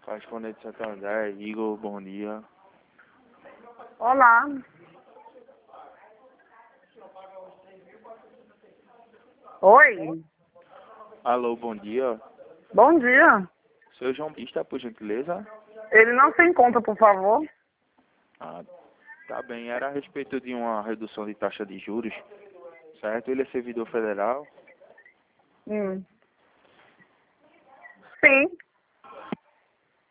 Correspondente Santander, Igor, bom dia. Olá. Oi. Alô, bom dia. Bom dia. Seu João Batista, por gentileza? Ele não se encontra, por favor. Ah, tá bem. Era a respeito de uma redução de taxa de juros, certo? Ele é servidor federal. Sim.